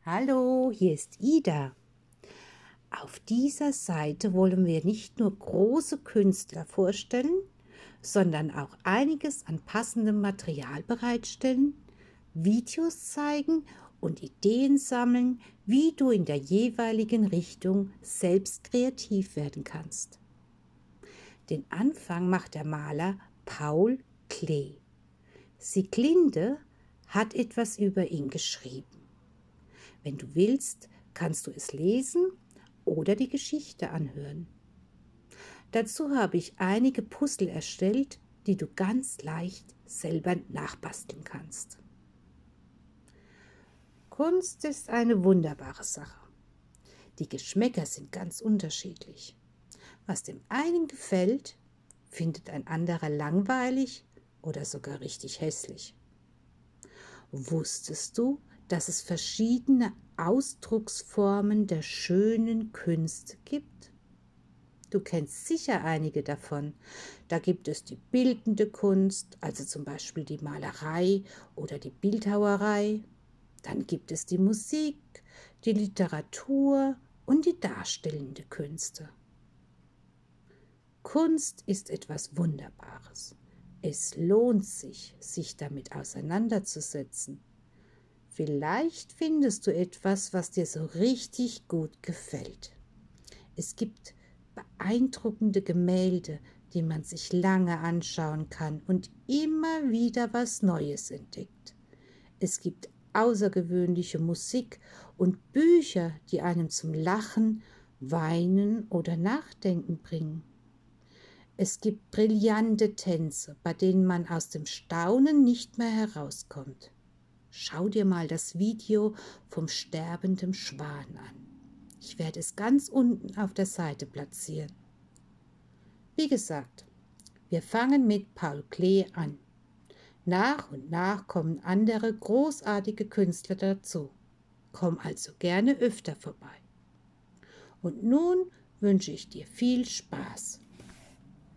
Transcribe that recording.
Hallo, hier ist Ida. Auf dieser Seite wollen wir nicht nur große Künstler vorstellen, sondern auch einiges an passendem Material bereitstellen, Videos zeigen und Ideen sammeln, wie du in der jeweiligen Richtung selbst kreativ werden kannst. Den Anfang macht der Maler Paul Klee. Sieglinde hat etwas über ihn geschrieben. Wenn du willst, kannst du es lesen oder die Geschichte anhören. Dazu habe ich einige Puzzle erstellt, die du ganz leicht selber nachbasteln kannst. Kunst ist eine wunderbare Sache. Die Geschmäcker sind ganz unterschiedlich. Was dem einen gefällt, findet ein anderer langweilig oder sogar richtig hässlich. Wusstest du, dass es verschiedene Ausdrucksformen der schönen Künste gibt? Du kennst sicher einige davon. Da gibt es die bildende Kunst, also zum Beispiel die Malerei oder die Bildhauerei. Dann gibt es die Musik, die Literatur und die darstellende Künste. Kunst ist etwas Wunderbares. Es lohnt sich, sich damit auseinanderzusetzen. Vielleicht findest du etwas, was dir so richtig gut gefällt. Es gibt beeindruckende Gemälde, die man sich lange anschauen kann und immer wieder was Neues entdeckt. Es gibt außergewöhnliche Musik und Bücher, die einem zum Lachen, Weinen oder Nachdenken bringen. Es gibt brillante Tänze, bei denen man aus dem Staunen nicht mehr herauskommt. Schau dir mal das Video vom sterbenden Schwan an. Ich werde es ganz unten auf der Seite platzieren. Wie gesagt, wir fangen mit Paul Klee an. Nach und nach kommen andere großartige Künstler dazu. Komm also gerne öfter vorbei. Und nun wünsche ich dir viel Spaß.